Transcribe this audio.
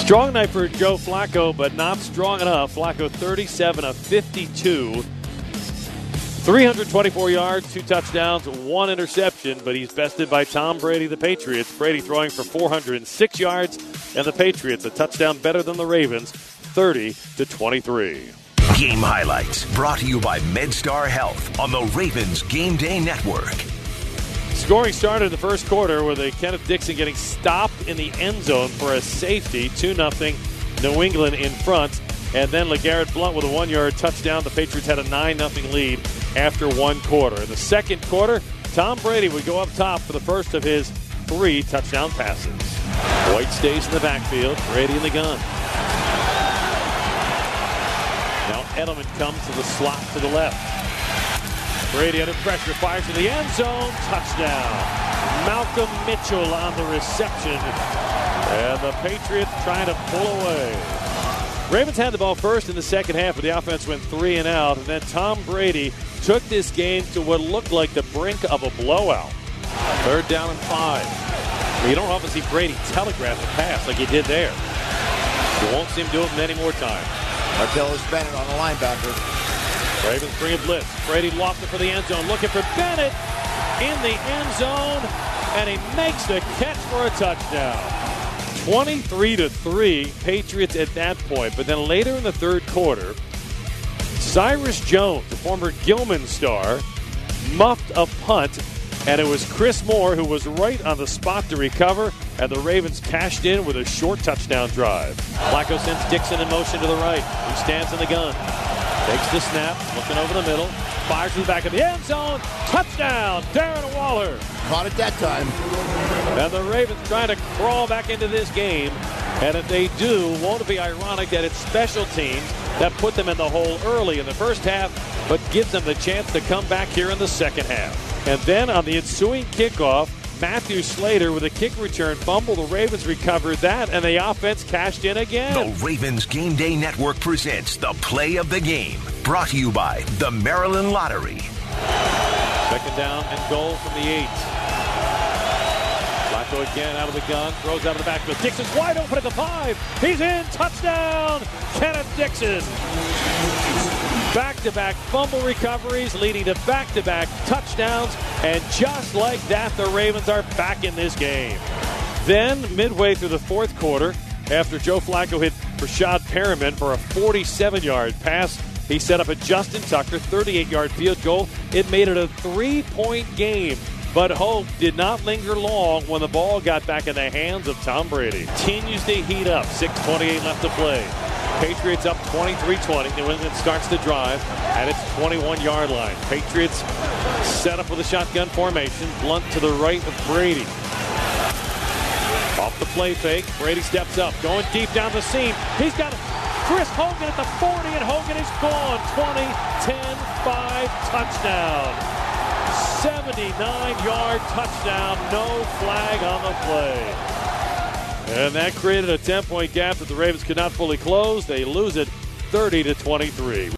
Strong night for Joe Flacco, but not strong enough. Flacco 37 of 52. 324 yards, 2 touchdowns, 1 interception, but he's bested by Tom Brady, the Patriots. Brady throwing for 406 yards, and the Patriots a touchdown better than the Ravens, 30-23. Game highlights brought to you by MedStar Health on the Ravens Game Day Network. Scoring started in the first quarter with a Kenneth Dixon getting stopped in the end zone for a safety. 2-0 New England in front. And then LeGarrette Blount with a 1-yard touchdown. The Patriots had a 9-0 lead after 1 quarter. In the second quarter, Tom Brady would go up top for the first of his 3 touchdown passes. White stays in the backfield. Brady in the gun. Now Edelman comes to the slot to the left. Brady under pressure, fires to the end zone, touchdown. Malcolm Mitchell on the reception. And the Patriots trying to pull away. Ravens had the ball first in the second half, but the offense went 3 and out. And then Tom Brady took this game to what looked like the brink of a blowout. 3rd down and 5. You don't often see Brady telegraph the pass like he did there. You won't see him do it many more times. Martellus Bennett on the linebacker. Ravens bring a blitz. Brady lost it for the end zone, looking for Bennett in the end zone, and he makes the catch for a touchdown. 23-3, Patriots at that point. But then later in the third quarter, Cyrus Jones, the former Gilman star, muffed a punt, and it was Chris Moore who was right on the spot to recover, and the Ravens cashed in with a short touchdown drive. Flacco sends Dixon in motion to the right. He stands in the gun. Takes the snap, looking over the middle, fires to the back of the end zone. Touchdown, Darren Waller. Caught it that time. And the Ravens trying to crawl back into this game. And if they do, won't it be ironic that it's special teams that put them in the hole early in the first half, but gives them the chance to come back here in the second half. And then on the ensuing kickoff, Matthew Slater with a kick return fumble. The Ravens recovered that, and the offense cashed in again. The Ravens Game Day Network presents the play of the game. Brought to you by the Maryland Lottery. 2nd down and goal from the 8. Flacco again out of the gun, throws out of the backfield. Dixon's wide open at the 5. He's in. Touchdown, Kenneth Dixon. Back-to-back fumble recoveries leading to back-to-back touchdowns. And just like that, the Ravens are back in this game. Then, midway through the fourth quarter, after Joe Flacco hit Rashad Perriman for a 47-yard pass, he set up a Justin Tucker 38-yard field goal. It made it a 3-point game. But hope did not linger long when the ball got back in the hands of Tom Brady. Continues to heat up. 6:28 left to play. Patriots up 23-20. New England starts to drive at its 21-yard line. Patriots set up with a shotgun formation. Blunt to the right of Brady. Off the play fake. Brady steps up. Going deep down the seam. He's got Chris Hogan at the 40, and Hogan is gone. 20, 10, 5, touchdown. 79-yard touchdown. No flag on the play. And that created a 10-point gap that the Ravens could not fully close. They lose it 30-23.